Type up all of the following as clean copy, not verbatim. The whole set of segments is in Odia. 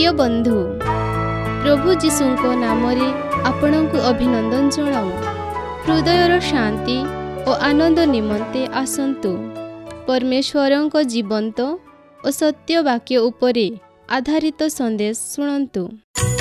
प्रिय बंधु प्रभु जीशुंक नामरे आपणको अभिनंदन जणाऊ। हृदयर शांति और आनंद निमंते आसंतु परमेश्वरंक जीवंत और सत्य वाक्य उपरे आधारित संदेश शुणन्तु।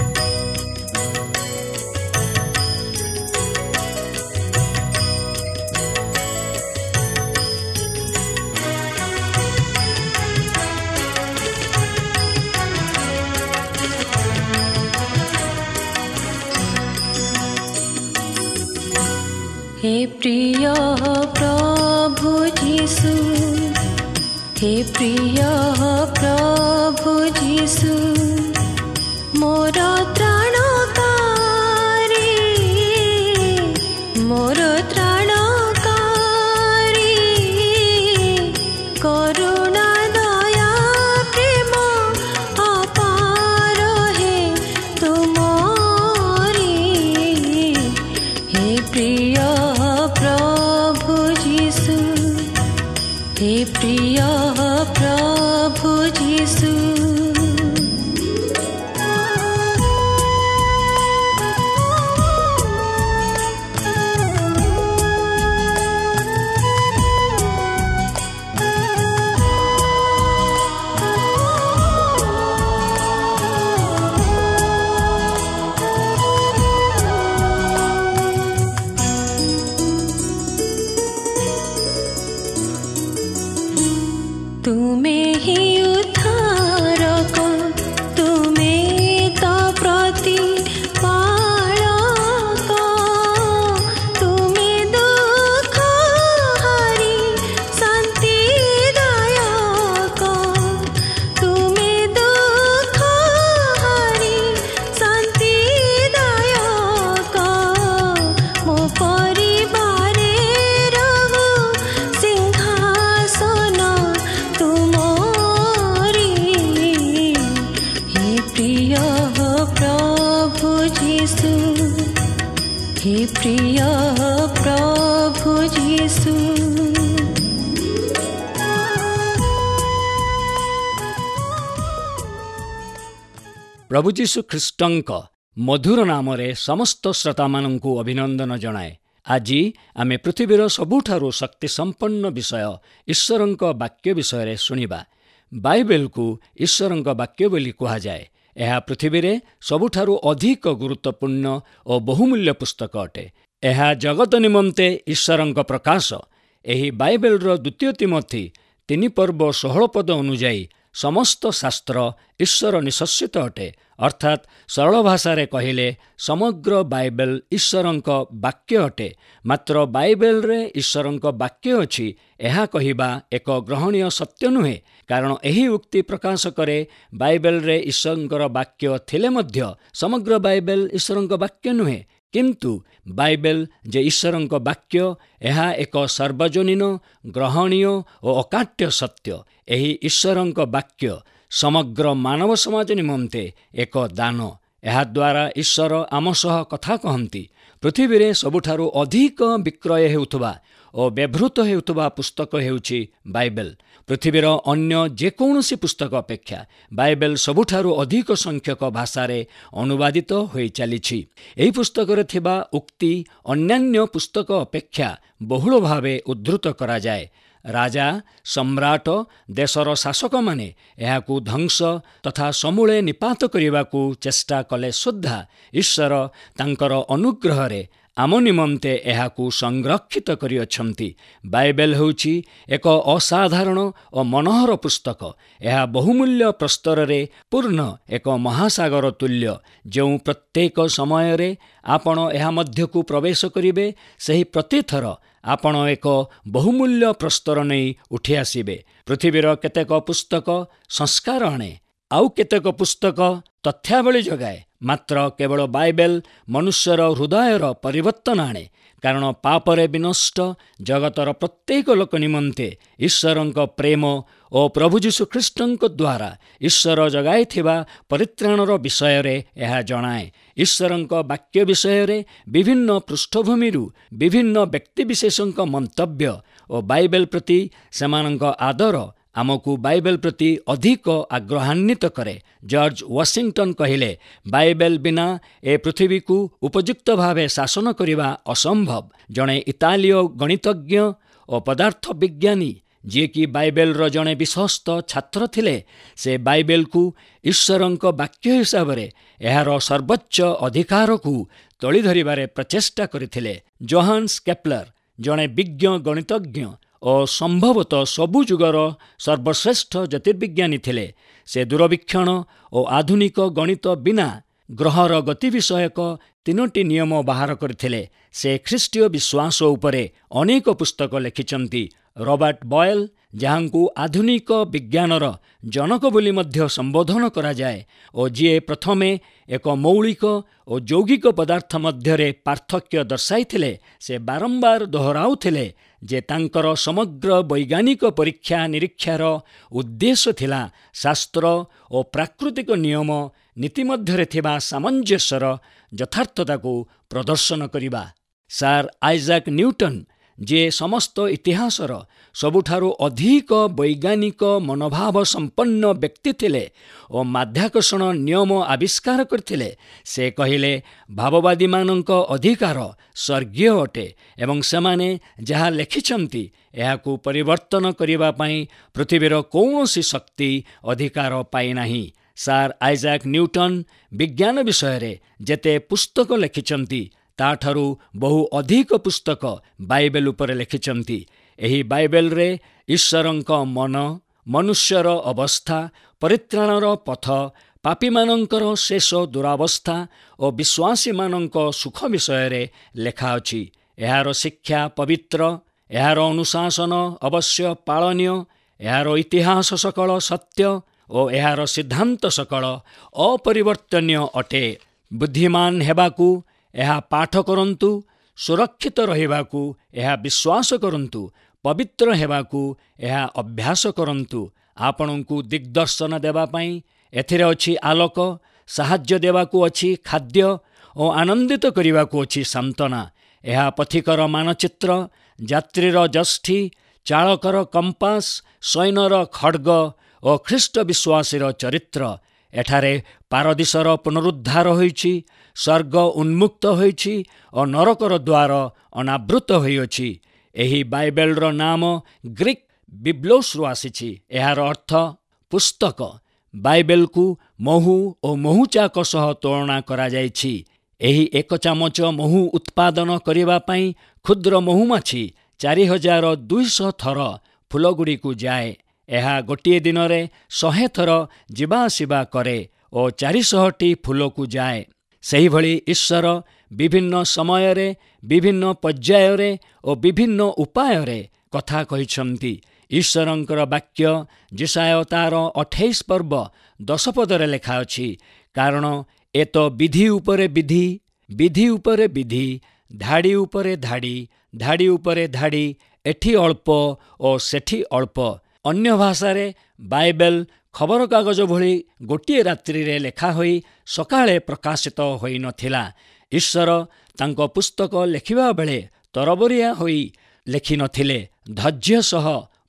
हे प्रिय प्रभु जीशु, हे प्रिय प्रभु जीशु, मोर त्राणकारी, मोर त्राणकारी, करुणा दया प्रेम अपार हे तुमरी। हे प्रिय प्रभु जीशु, हे प्रिय प्रभु जीशु। तुम्हें ही उद्धारक, तुम्हें तो प्रतिपालक, तुम्हें दुख हरि शांतिदायक, तुम्हें दुख हरि शांतिदायक। मो परिवारे रहु सिंहासन तुमरी। हे प्रिय प्रभु जीशु, हे प्रिय प्रभु जीशु। प्रभु जीशु ख्रीष्टंक मधुर नामरे समस्त श्रोतामानंकु अभिनंदन जणाए। आज आमे पृथ्वीर सबुठारु शक्ति संपन्न विषय ईश्वरंक वाक्य विषय शुणिबा। बाइबेल को ईश्वरंक वाक्य बोली कहा जाए। यह पृथ्वी रे सबुठारु अधिक गुरुत्वपूर्ण और बहुमूल्य पुस्तक अटे। यह जगत निमंते ईश्वरंक प्रकाश। एही बाइबेल रो द्वितीय तिमोथी 3 पर्व 16 पद अनुजाई समस्त शास्त्र ईश्वर निश्चित अटे। अर्थात सरल भाषा रे कहिले समग्र बाइबेल ईश्वरंक वाक्य अटे। मात्र बाइबेल रे ईश्वरंक वाक्य अछि एहा कहिबा एक ग्रहणीय सत्य नुहे। कारण एही उक्ति प्रकाश करे बाइबेल रे ईश्वरंकर वाक्य थिले मध्य समग्र बाइबेल ईश्वरंक वाक्य नुहे। किंतु बाइबेल जे ईश्वरंक वाक्य एहा एक सार्वजनीन ग्रहणीय और अकाट्य सत्य। एही ईश्वरंक वाक्य समग्र मानव समाज निमंते एक दान। एहा द्वारा ईश्वर आम सह कथा कहंती। पृथ्वी रे सबुठारु अधिक विक्रय हेउथबा और व्यवहृत हेउथबा पुस्तक हेउछि बाइबेल। पृथ्वीर अन्य जेकोसी पुस्तक अपेक्षा बाइबेल सबुठारु अधिक संख्यक भाषा रे अनुवादित होई चलीछि। एही पुस्तक रे थिबा उक्ति अन्यान्य पुस्तक अपेक्षा बहुल भावे उद्धृत करा जाए। राजा सम्राट देशर शासक माने एहाकु ध्वंस तथा समूले निपात करिबाकु चेष्टा कले सुद्धा ईश्वर तांकर अनुग्रह रे आम निमंते एहाकु संरक्षित करिअछंती। बाइबेल होउछि एक असाधारण और मनोहर पुस्तक। एहा बहुमूल्य प्रस्तर रे पूर्ण एक महासागर तुल्य। जो प्रत्येक समय रे आपण एहा मध्यकु प्रवेश करिवे सही प्रतिथर आपण एक बहुमूल्य प्रस्तर नहीं उठी आसिबे। पृथ्वीर केतेक पुस्तक संस्कार आणे, आउ केतेक पुस्तक तथ्यावली जगाए। मात्र केवल बाइबेल मनुष्यर हृदयर परिवर्तन आणे। कारण पापरे विनष्ट जगतर प्रत्येक लोक निमंते ईश्वरंक प्रेम और प्रभु जीशु ख्रीष्टंक द्वारा ईश्वर जगाइथिबा परित्राणर विषय रे यह जणाए। ईश्वरंक वाक्य विषय रे विभिन्न पृष्ठभूमि विभिन्न व्यक्तिविशेषंक मंतव्य और बाइबेल प्रति सेमानंक आदर ଆମକୁ ବାଇବେଲ ପ୍ରତି ଅଧିକ ଆଗ୍ରହାନ୍ୱିତ କରେ। ଜର୍ଜ ୱାସିଂଟନ କହିଲେ, ବାଇବେଲ ବିନା ଏ ପୃଥିବୀକୁ ଉପଯୁକ୍ତ ଭାବେ ଶାସନ କରିବା ଅସମ୍ଭବ। ଜଣେ ଇଟାଲୀୟ ଗଣିତଜ୍ଞ ଓ ପଦାର୍ଥ ବିଜ୍ଞାନୀ ଯିଏକି ବାଇବେଲର ଜଣେ ବିଶ୍ୱସ୍ତ ଛାତ୍ର ଥିଲେ, ସେ ବାଇବେଲକୁ ଈଶ୍ୱରଙ୍କ ବାକ୍ୟ ହିସାବରେ ଏହାର ସର୍ବୋଚ୍ଚ ଅଧିକାରକୁ ତୋଳି ଧରିବାରେ ପ୍ରଚେଷ୍ଟା କରିଥିଲେ। ଜୋହାନ୍ସ କେପ୍ଲର ଜଣେ ବିଜ୍ଞ ଗଣିତଜ୍ଞ ଓ ସମ୍ଭବତଃ ସବୁ ଯୁଗର ସର୍ବଶ୍ରେଷ୍ଠ ଜ୍ୟୋତିର୍ବିଜ୍ଞାନୀ ଥିଲେ। ସେ ଦୂରବୀକ୍ଷଣ ଓ ଆଧୁନିକ ଗଣିତ ବିନା ଗ୍ରହର ଗତି ବିଷୟକ 3ଟି ନିୟମ ବାହାର କରିଥିଲେ। ସେ ଖ୍ରୀଷ୍ଟୀୟ ବିଶ୍ୱାସ ଉପରେ ଅନେକ ପୁସ୍ତକ ଲେଖିଛନ୍ତି। ରବାର୍ଟ ବଏଲ, ଯାହାଙ୍କୁ ଆଧୁନିକ ବିଜ୍ଞାନର ଜନକ ବୋଲି ମଧ୍ୟ ସମ୍ବୋଧନ କରାଯାଏ ଓ ଯିଏ ପ୍ରଥମେ ଏକ ମୌଳିକ ଓ ଯୌଗିକ ପଦାର୍ଥ ମଧ୍ୟରେ ପାର୍ଥକ୍ୟ ଦର୍ଶାଇଥିଲେ, ସେ ବାରମ୍ବାର ଦୋହରାଉଥିଲେ ଯେ ତାଙ୍କର ସମଗ୍ର ବୈଜ୍ଞାନିକ ପରୀକ୍ଷା ନିରୀକ୍ଷାର ଉଦ୍ଦେଶ୍ୟ ଥିଲା ଶାସ୍ତ୍ର ଓ ପ୍ରାକୃତିକ ନିୟମ ନୀତି ମଧ୍ୟରେ ଥିବା ସାମଞ୍ଜସ୍ୟର ଯଥାର୍ଥତାକୁ ପ୍ରଦର୍ଶନ କରିବା। ସାର୍ ଆଇଜାକ୍ ନ୍ୟୁଟନ, ଯିଏ ସମସ୍ତ ଇତିହାସର ସବୁଠାରୁ ଅଧିକ ବୈଜ୍ଞାନିକ ମନୋଭାବ ସମ୍ପନ୍ନ ବ୍ୟକ୍ତି ଥିଲେ ଓ ମାଧ୍ୟାକର୍ଷଣ ନିୟମ ଆବିଷ୍କାର କରିଥିଲେ, ସେ କହିଲେ, ଭାବବାଦୀମାନଙ୍କ ଅଧିକାର ସ୍ୱର୍ଗୀୟ ଅଟେ ଏବଂ ସେମାନେ ଯାହା ଲେଖିଛନ୍ତି ଏହାକୁ ପରିବର୍ତ୍ତନ କରିବା ପାଇଁ ପୃଥିବୀର କୌଣସି ଶକ୍ତି ଅଧିକାର ପାଇନାହିଁ। ସାର୍ ଆଇଜାକ୍ ନ୍ୟୁଟନ ବିଜ୍ଞାନ ବିଷୟରେ ଯେତେ ପୁସ୍ତକ ଲେଖିଛନ୍ତି, ତାଠାରୁ ବହୁ ଅଧିକ ପୁସ୍ତକ ବାଇବେଲ ଉପରେ ଲେଖିଛନ୍ତି। ଏହି ବାଇବେଲରେ ଈଶ୍ୱରଙ୍କ ମନ, ମନୁଷ୍ୟର ଅବସ୍ଥା, ପରିତ୍ରାଣର ପଥ, ପାପୀମାନଙ୍କର ଶେଷ ଦୁରାବସ୍ଥା ଓ ବିଶ୍ୱାସୀମାନଙ୍କ ସୁଖ ବିଷୟରେ ଲେଖା ଅଛି। ଏହାର ଶିକ୍ଷା ପବିତ୍ର, ଏହାର ଅନୁଶାସନ ଅବଶ୍ୟ ପାଳନୀୟ, ଏହାର ଇତିହାସ ସକଳ ସତ୍ୟ ଓ ଏହାର ସିଦ୍ଧାନ୍ତ ସକଳ ଅପରିବର୍ତ୍ତନୀୟ ଅଟେ। ବୁଦ୍ଧିମାନ ହେବାକୁ ଏହା ପାଠ କରନ୍ତୁ, ସୁରକ୍ଷିତ ରହିବାକୁ ଏହା ବିଶ୍ୱାସ କରନ୍ତୁ, ପବିତ୍ର ହେବାକୁ ଏହା ଅଭ୍ୟାସ କରନ୍ତୁ। ଆପଣଙ୍କୁ ଦିଗ୍ଦର୍ଶନ ଦେବା ପାଇଁ ଏଥିରେ ଅଛି ଆଲୋକ, ସାହାଯ୍ୟ ଦେବାକୁ ଅଛି ଖାଦ୍ୟ ଓ ଆନନ୍ଦିତ କରିବାକୁ ଅଛି ସାନ୍ତ୍ୱନା। ଏହା ପଥିକର ମାନଚିତ୍ର, ଯାତ୍ରୀର ଯଷ୍ଟି, ଚାଳକର କମ୍ପାସ, ସୈନ୍ୟର ଖଡ୍ଗ ଓ ଖ୍ରୀଷ୍ଟ ବିଶ୍ୱାସୀର ଚରିତ୍ର। ଏଠାରେ ପାରଦିଶର ପୁନରୁଦ୍ଧାର ହୋଇଛି, ସ୍ୱର୍ଗ ଉନ୍ମୁକ୍ତ ହୋଇଛି ଓ ନରକର ଦ୍ୱାର ଅନାବୃତ ହୋଇଅଛି। ଏହି ବାଇବେଲର ନାମ ଗ୍ରୀକ୍ ବିବ୍ଲୋସରୁ ଆସିଛି। ଏହାର ଅର୍ଥ ପୁସ୍ତକ। ବାଇବେଲକୁ ମହୁ ଓ ମହୁଚାକ ସହ ତୁଳନା କରାଯାଇଛି। ଏହି 1 ଚାମଚ ମହୁ ଉତ୍ପାଦନ କରିବା ପାଇଁ କ୍ଷୁଦ୍ର ମହୁମାଛି 4200 ଥର ଫୁଲଗୁଡ଼ିକୁ ଯାଏ। ଏହା ଗୋଟିଏ ଦିନରେ 100 ଥର ଯିବା ଆସିବା କରେ ଓ 400ଟି ଫୁଲକୁ ଯାଏ। ସେହିଭଳି ଈଶ୍ୱର ବିଭିନ୍ନ ସମୟରେ, ବିଭିନ୍ନ ପର୍ଯ୍ୟାୟରେ ଓ ବିଭିନ୍ନ ଉପାୟରେ କଥା କହିଛନ୍ତି। ଈଶ୍ୱରଙ୍କର ବାକ୍ୟ ଯେଶାୟା ତାର 28 ପର୍ବ 10 ପଦରେ ଲେଖା ଅଛି, କାରଣ ଏ ତ ବିଧି ଉପରେ ବିଧି, ବିଧି ଉପରେ ବିଧି, ଧାଡ଼ି ଉପରେ ଧାଡ଼ି, ଧାଡ଼ି ଉପରେ ଧାଡ଼ି, ଏଠି ଅଳ୍ପ ଓ ସେଠି ଅଳ୍ପ। ଅନ୍ୟ ଭାଷାରେ ବାଇବେଲ ଖବରକାଗଜ ଭଳି ଗୋଟିଏ ରାତ୍ରିରେ ଲେଖା ହୋଇ ସକାଳେ ପ୍ରକାଶିତ ହୋଇନଥିଲା। ଈଶ୍ୱର ତାଙ୍କ ପୁସ୍ତକ ଲେଖିବା ବେଳେ ତରବରିଆ ହୋଇ ଲେଖିନଥିଲେ। ଧୈର୍ଯ୍ୟ ସହ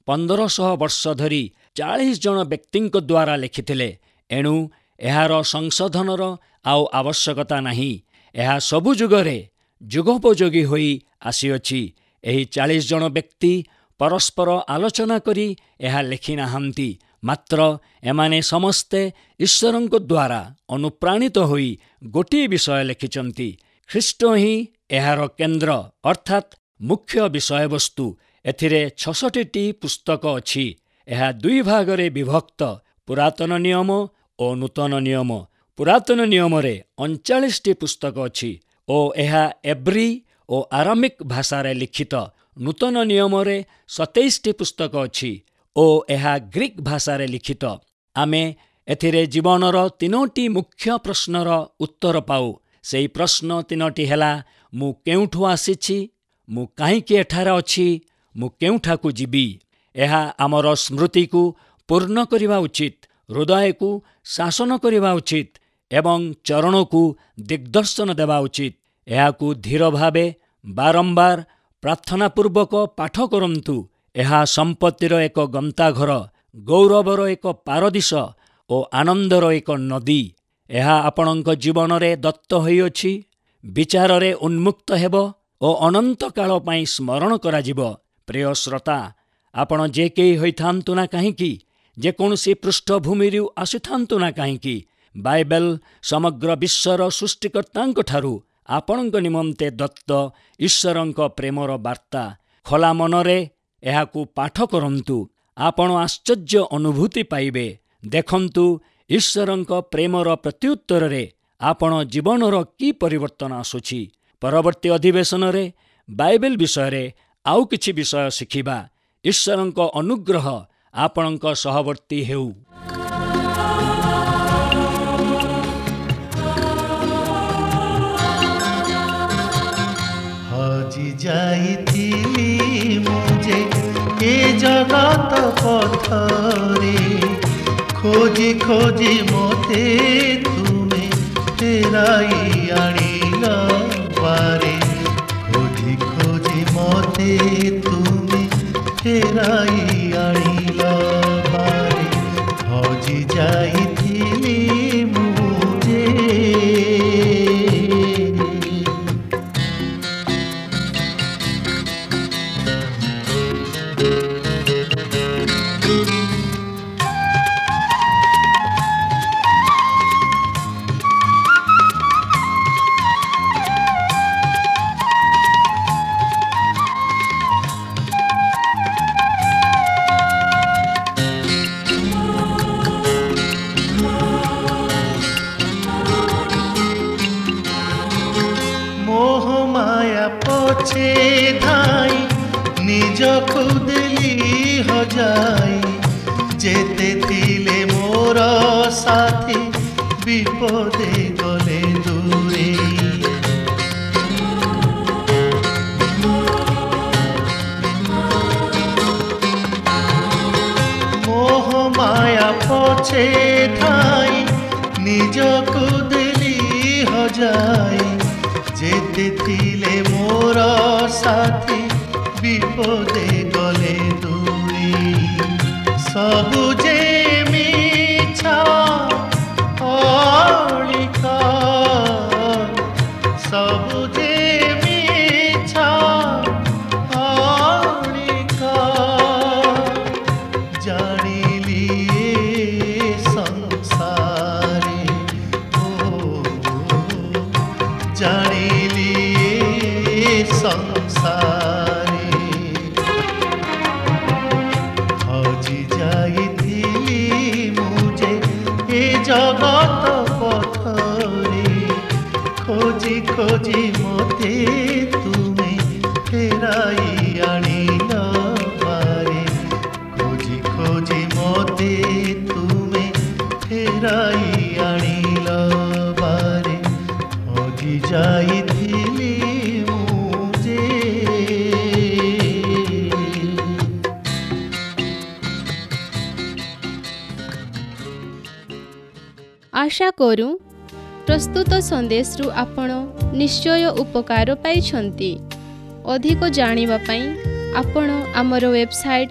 1500 ବର୍ଷ ଧରି 40 ଜଣ ବ୍ୟକ୍ତିଙ୍କ ଦ୍ୱାରା ଲେଖିଥିଲେ। ଏଣୁ ଏହାର ସଂଶୋଧନର ଆଉ ଆବଶ୍ୟକତା ନାହିଁ। ଏହା ସବୁ ଯୁଗରେ ଯୁଗୋପଯୋଗୀ ହୋଇ ଆସିଅଛି। ଏହି 40 ଜଣ ବ୍ୟକ୍ତି ପରସ୍ପର ଆଲୋଚନା କରି ଏହା ଲେଖିନାହାନ୍ତି, ମାତ୍ର ଏମାନେ ସମସ୍ତେ ଈଶ୍ୱରଙ୍କ ଦ୍ୱାରା ଅନୁପ୍ରାଣିତ ହୋଇ ଗୋଟିଏ ବିଷୟ ଲେଖିଛନ୍ତି। ଖ୍ରୀଷ୍ଟ ହିଁ ଏହାର କେନ୍ଦ୍ର ଅର୍ଥାତ୍ ମୁଖ୍ୟ ବିଷୟବସ୍ତୁ। ଏଥିରେ 66ଟି ପୁସ୍ତକ ଅଛି। ଏହା 2 ଭାଗରେ ବିଭକ୍ତ, ପୁରାତନ ନିୟମ ଓ ନୂତନ ନିୟମ। ପୁରାତନ ନିୟମରେ 39ଟି ପୁସ୍ତକ ଅଛି ଓ ଏହା ଏବ୍ରୀ ଓ ଆରାମିକ୍ ଭାଷାରେ ଲିଖିତ। ନୂତନ ନିୟମରେ 27ଟି ପୁସ୍ତକ ଅଛି ଓ ଏହା ଗ୍ରୀକ୍ ଭାଷାରେ ଲିଖିତ। ଆମେ ଏଥିରେ ଜୀବନର 3ଟି ମୁଖ୍ୟ ପ୍ରଶ୍ନର ଉତ୍ତର ପାଉ। ସେହି ପ୍ରଶ୍ନ 3ଟି ହେଲା, ମୁଁ କେଉଁଠୁ ଆସିଛି, ମୁଁ କାହିଁକି ଏଠାରେ ଅଛି, ମୁଁ କେଉଁଠାକୁ ଯିବି। ଏହା ଆମର ସ୍ମୃତିକୁ ପୂର୍ଣ୍ଣ କରିବା ଉଚିତ, ହୃଦୟକୁ ଶାସନ କରିବା ଉଚିତ ଏବଂ ଚରଣକୁ ଦିଗ୍ଦର୍ଶନ ଦେବା ଉଚିତ। ଏହାକୁ ଧୀର ଭାବେ ବାରମ୍ବାର ପ୍ରାର୍ଥନାପୂର୍ବକ ପାଠ କରନ୍ତୁ। ଏହା ସମ୍ପତ୍ତିର ଏକ ଗନ୍ତାଘର, ଗୌରବର ଏକ ପାରଦିଶ ଓ ଆନନ୍ଦର ଏକ ନଦୀ। ଏହା ଆପଣଙ୍କ ଜୀବନରେ ଦତ୍ତ ହୋଇଅଛି, ବିଚାରରେ ଉନ୍ମୁକ୍ତ ହେବ ଓ ଅନନ୍ତ କାଳ ପାଇଁ ସ୍ମରଣ କରାଯିବ। ପ୍ରିୟ ଶ୍ରୋତା, ଆପଣ ଯେ କେହି ହୋଇଥାନ୍ତୁ ନା କାହିଁକି, ଯେକୌଣସି ପୃଷ୍ଠଭୂମିରୁ ଆସିଥାନ୍ତୁ ନା କାହିଁକି, ବାଇବେଲ ସମଗ୍ର ବିଶ୍ୱର ସୃଷ୍ଟିକର୍ତ୍ତାଙ୍କଠାରୁ ଆପଣଙ୍କ ନିମନ୍ତେ ଦତ୍ତ ଈଶ୍ୱରଙ୍କ ପ୍ରେମର ବାର୍ତ୍ତା। ଖୋଲା ମନରେ ଏହାକୁ ପାଠ କରନ୍ତୁ। ଆପଣ ଆଶ୍ଚର୍ଯ୍ୟ ଅନୁଭୂତି ପାଇବେ। ଦେଖନ୍ତୁ, ଈଶ୍ୱରଙ୍କ ପ୍ରେମର ପ୍ରତ୍ୟୁତ୍ତରରେ ଆପଣ ଜୀବନର କି ପରିବର୍ତ୍ତନ ଆସୁଛି। ପରବର୍ତ୍ତୀ ଅଧିବେଶନରେ ବାଇବେଲ ବିଷୟରେ ଆଉ କିଛି ବିଷୟ ଶିଖିବା। ଈଶ୍ୱରଙ୍କ ଅନୁଗ୍ରହ ଆପଣଙ୍କ ସହବର୍ତ୍ତୀ ହେଉ। ହଜି ଯାଇଥିଲି ମୁଁ ଯେ ଏ ଜଗତ ପଥରେ, ଖୋଜି ଖୋଜି ମୋତେ ତୁମେ ଫେରାଇ ଆଣିଲ ବାରେ। ଖୋଜି ଖୋଜି ମୋତେ ତୁମେ ଫେରାଇ ଆଣିଲ ବାରେ। ହଜି ଯାଇଥିଲି ମୁଁ ଯେ। ପଛେ ଧାଇ ନିଜକୁ ଦେଲି ହଜାଇ, ଯେତେ ଥିଲେ ମୋର ସାଥୀ ବିପଦେ ଗଲେ ଦୂରେ। ମୋହ ମାୟା ପଛେ ଧାଇ ନିଜକୁ ଦେଲି ହଜାଇ, ଯେତେ ଥିଲେ ମୋର ସାଥୀ ବିପଦେ ଗଲେ ଦୂରେ। ସବୁ ଯେ ମିଛ ଅଳିକା, ସବୁ ଯେ ମିଛ ଅଳିକା, ଜାଣିଲି ସଂସାରେ ଜାଣିଲି ସଂସାରେ। ହଜି ଯାଇଥିଲି ମୁଁ ଯେ ଏ ଜଗତ ପଥରେ, ଖୋଜି ଖୋଜି ମୋତେ ତୁମେ ଫେରାଇ ଆଣିଲ ବାରେ। ଖୋଜି ଖୋଜି ମୋତେ ତୁମେ ଫେରାଇ ଆଣିଲ ବାରେ। ହଜି ଯାଇଥିଲି ମୁଁ ଯେ। आशा करूं प्रस्तुत संदेशरू आपण निश्चय उपकार पाइछंती। अधिक जानिबा पई आपण आमर वेबसाइट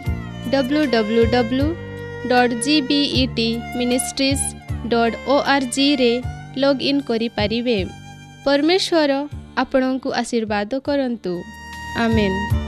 www.gbetministries.org रे लॉग इन करि परिबे। परमेश्वर आपणଙ୍କୁ आशीर्वाद करंतु। आमेन।